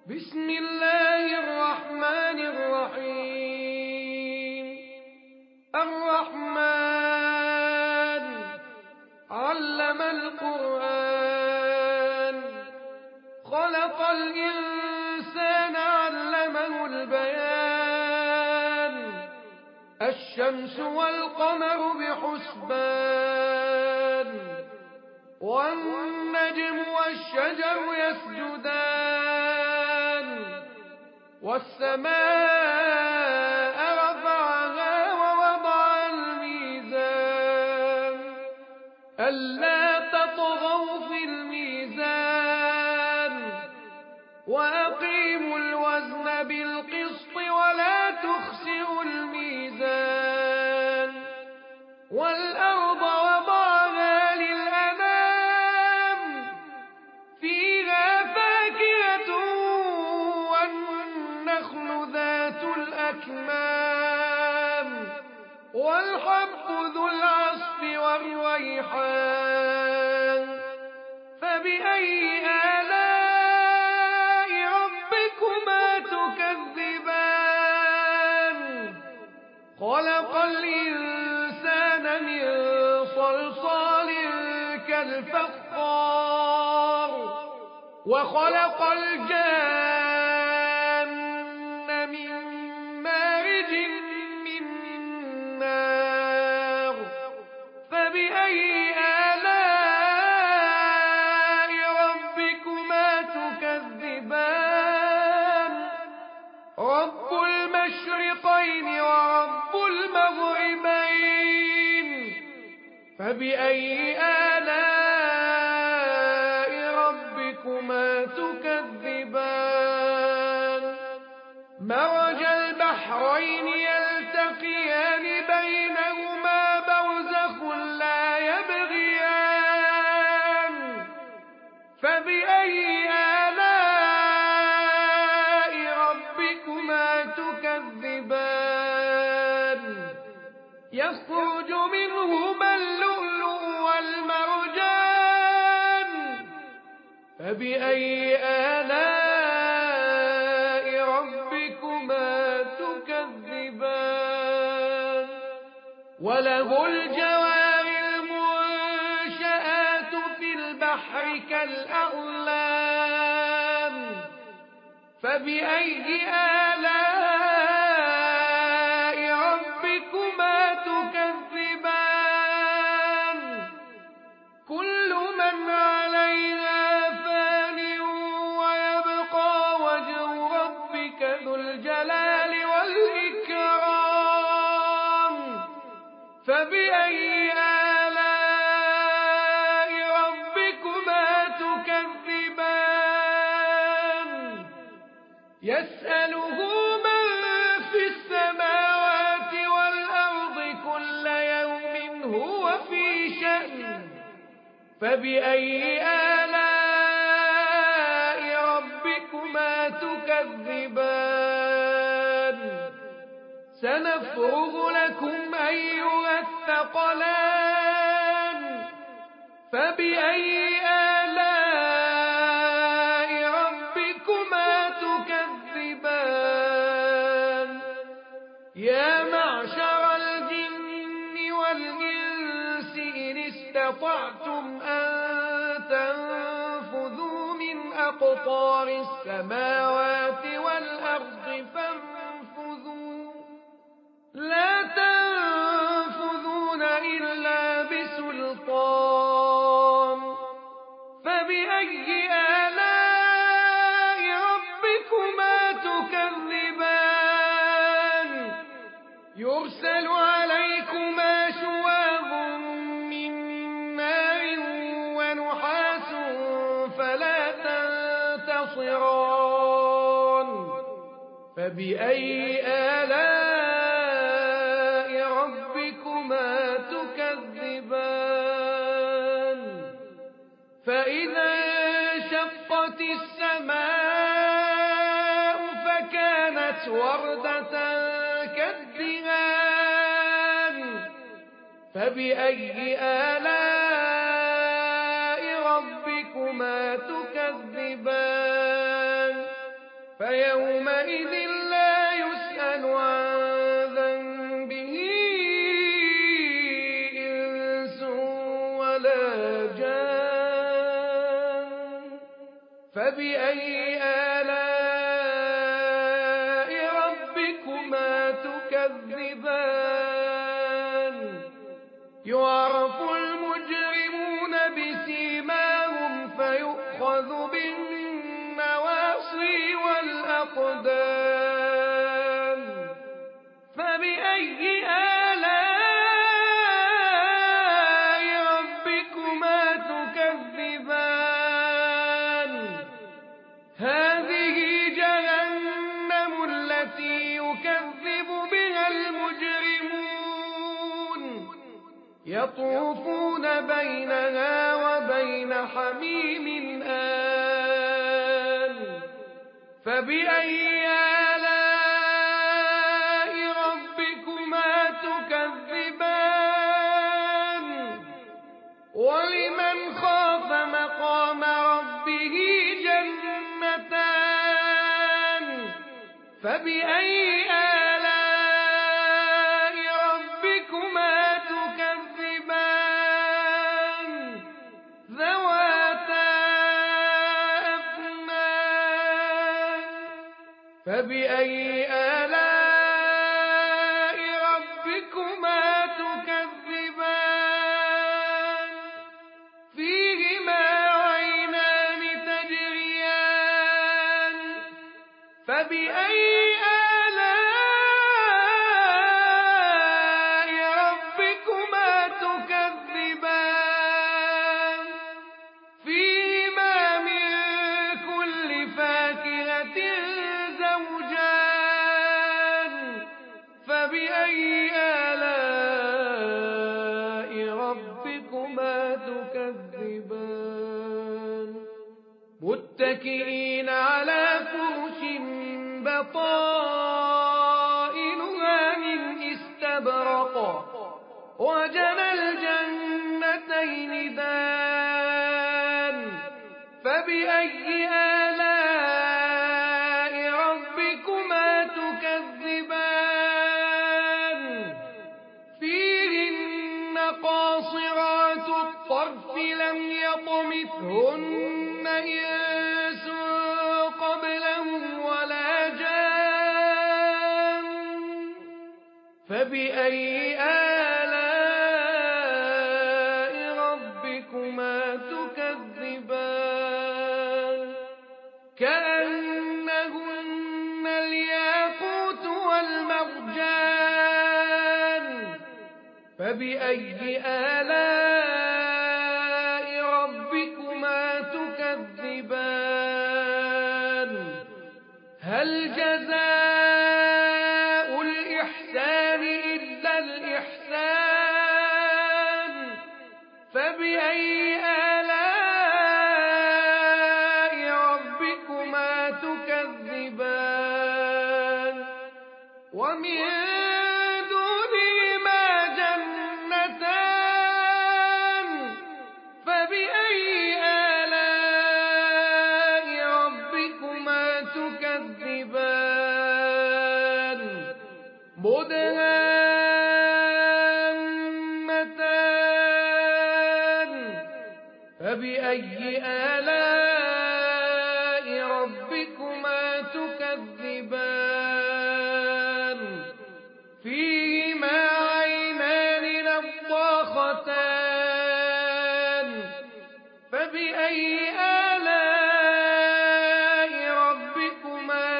بسم الله الرحمن الرحيم الرحمن علم القرآن خلق الإنسان علمه البيان الشمس والقمر بحسبان والنجم والشجر يسجدان والسماء رفعها ووضع الميزان ألا تطغوا في الميزان وأقيموا الوزن بالقسط ولا تخسروا الميزان والأرض وضعها للأنام فيها فاكهة والنخل ذات الأكمام والحب ذو العصف والريحان فبأي آلاء ربكما تكذبان خلق الإنسان من صلصال كالفخار وخلق الجان من مارج من نار فبأي آلاء ربكما تكذبان رب المشرقين ورب المغربين فبأي آلاء ربكما تكذبان مرج البحرين يلتقيان بينهما برزخ لا يبغيان فبأي آلاء ربكما تكذبان يخرج منهما اللؤلؤ والمرجان فبأي آلاء ربكما تكذبان وله الجوار المنشآت في البحر كالأعلام فبأي آلاء ربكما تكذبان كل من عليها فان ويبقى وجه ربك ذو الجلال والإكرام فبأي آلاء ربكما تكذبان يسأله من في السماوات والأرض كل يوم هو في شأن فبأي آلاء ربكما تكذبان سنفرغ لكم أيها الثقلان فبأي آلاء ربكما تكذبان يا معشر الجن والإنس إن استطعتم أن تنفذوا من أقطار السماوات والأرض فانفذوا لا تنفذون إلا بسلطان فبأي آلاء ربكما تكذبان يرسل عليكما شواظ من نار ونحاس فلا تنتصران فبأي آلاء ربكما تكذبان فإذا انشقت السماء فكانت وردة كالدهان فبأي آلاء ربكما تكذبان يومئذ لا يسأل عن ذنبه إنس ولا جان فبأي آلاء ربكما تكذبان يعرف المجرمون بسيماهم فيؤخذ بالنواصي والأقدام فبأي آلاء ربكما تكذبان هذه جهنم التي يكذب بها المجرمون يطوفون بينها وبين حميم آن فبأي آلاء ربكما تكذبان ولمن خاف مقام ربه جنتان فبأي آلاء ربكما تكذبان ذواتا أفنان فبأي آلاء ربكما تكذبان فيهما عينان تجريان فبأي آلاء ربكما تكذبان فيهما من كل فاكهة زوجان فبأي آلاء ربكما تكذبان متكئين على فرش بطائنها من استبرق وجنى الجنتين دان فبأي آلاء ربكما تكذبان فيهن قاصرات الطرف لم يطمثهن إنس قبلهم ولا جان فبأي آلاء ربكما تكذبان كأنهن الياقوت والمرجان فبأي آلاء ربكما تكذبان هل جزاء الإحسان إلا الإحسان فبأي آلاء ربكما تكذبان ومن دونهما جنتان فبأي آلاء ربكما تكذبان مدهامتان فبأي آلاء ربكما تكذبان فيهما عينان نضاختان فبأي آلاء ربكما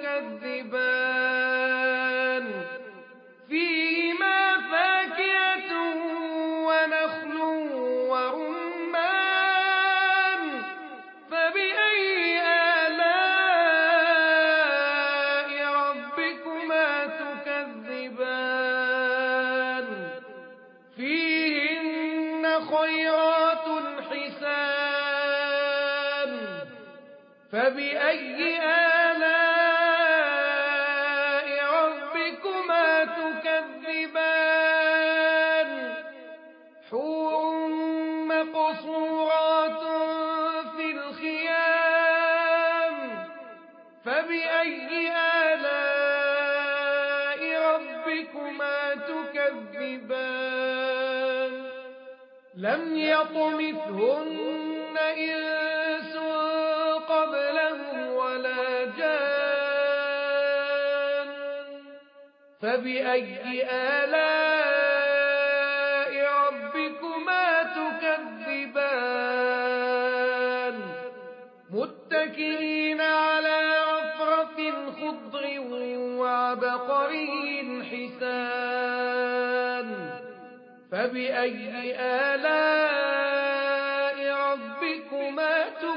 تكذبان فيهما فاكهة ونخل ورمان فبأي آلاء فبأي آلاء ربكما تكذبان لم يطمثهن إنس قبلهم ولا جان فبأي آلاء ربكما تكذبان متكئين على رفرف خضر وعبقري حسان فبأي آلاء ربكما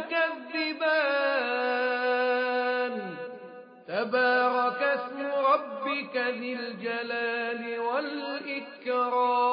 تكذبان تبارك اسم ربك ذي الجلال والإكرام